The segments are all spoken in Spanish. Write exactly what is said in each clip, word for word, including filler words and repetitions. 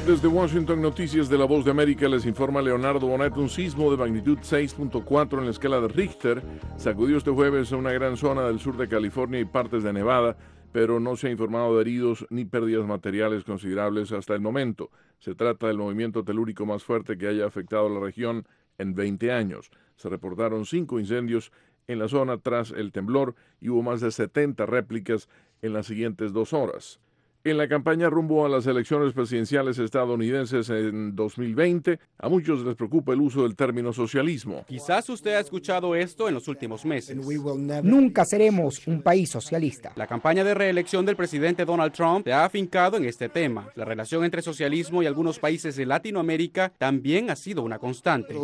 Desde Washington, Noticias de la Voz de América, les informa Leonardo Bonet. Un sismo de magnitud seis punto cuatro en la escala de Richter sacudió este jueves a una gran zona del sur de California y partes de Nevada, pero no se ha informado de heridos ni pérdidas materiales considerables hasta el momento. Se trata del movimiento telúrico más fuerte que haya afectado a la región en veinte años. Se reportaron cinco incendios en la zona tras el temblor y hubo más de setenta réplicas en las siguientes dos horas. En la campaña rumbo a las elecciones presidenciales estadounidenses en dos mil veinte, a muchos les preocupa el uso del término socialismo. Quizás usted ha escuchado esto en los últimos meses. Nunca seremos un país socialista. La campaña de reelección del presidente Donald Trump se ha afincado en este tema. La relación entre socialismo y algunos países de Latinoamérica también ha sido una constante.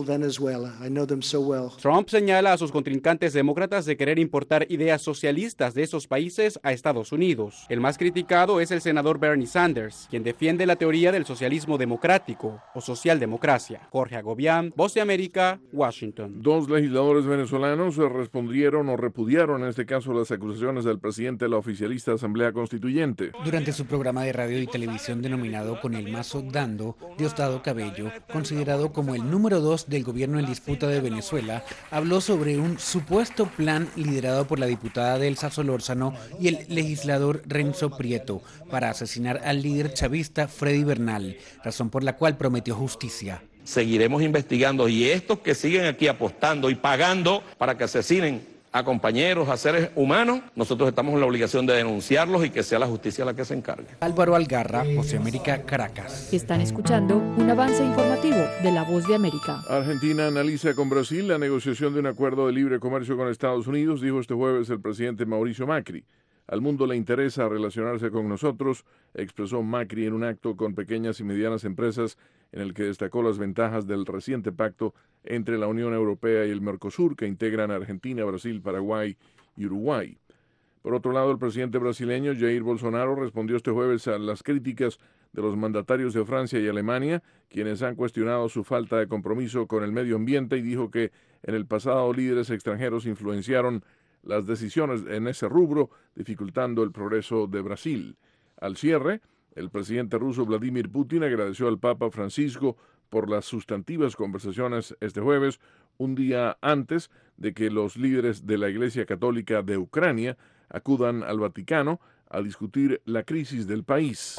Trump señala a sus contrincantes demócratas de querer importar ideas socialistas de esos países a Estados Unidos. El más criticado es el senador Bernie Sanders, quien defiende la teoría del socialismo democrático o socialdemocracia. Jorge Agobián, Voz de América, Washington. Dos legisladores venezolanos respondieron o repudiaron en este caso las acusaciones del presidente de la oficialista Asamblea Constituyente. Durante su programa de radio y televisión denominado Con el Mazo Dando, Diosdado Cabello, considerado como el número dos del gobierno en disputa de Venezuela, habló sobre un supuesto plan liderado por la diputada Delsa Solórzano y el legislador Renzo Prieto para asesinar al líder chavista Freddy Bernal, razón por la cual prometió justicia. Seguiremos investigando y estos que siguen aquí apostando y pagando para que asesinen a compañeros, a seres humanos, nosotros estamos en la obligación de denunciarlos y que sea la justicia la que se encargue. Álvaro Algarra, Voz de América, Caracas. Están escuchando un avance informativo de la Voz de América. Argentina analiza con Brasil la negociación de un acuerdo de libre comercio con Estados Unidos, dijo este jueves el presidente Mauricio Macri. Al mundo le interesa relacionarse con nosotros, expresó Macri en un acto con pequeñas y medianas empresas en el que destacó las ventajas del reciente pacto entre la Unión Europea y el Mercosur, que integran a Argentina, Brasil, Paraguay y Uruguay. Por otro lado, el presidente brasileño Jair Bolsonaro respondió este jueves a las críticas de los mandatarios de Francia y Alemania, quienes han cuestionado su falta de compromiso con el medio ambiente, y dijo que en el pasado líderes extranjeros influenciaron las decisiones en ese rubro, dificultando el progreso de Brasil. Al cierre, el presidente ruso Vladimir Putin agradeció al Papa Francisco por las sustantivas conversaciones este jueves, un día antes de que los líderes de la Iglesia Católica de Ucrania acudan al Vaticano a discutir la crisis del país.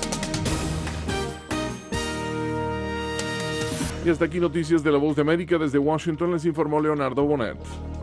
Y hasta aquí Noticias de la Voz de América. Desde Washington les informó Leonardo Bonet.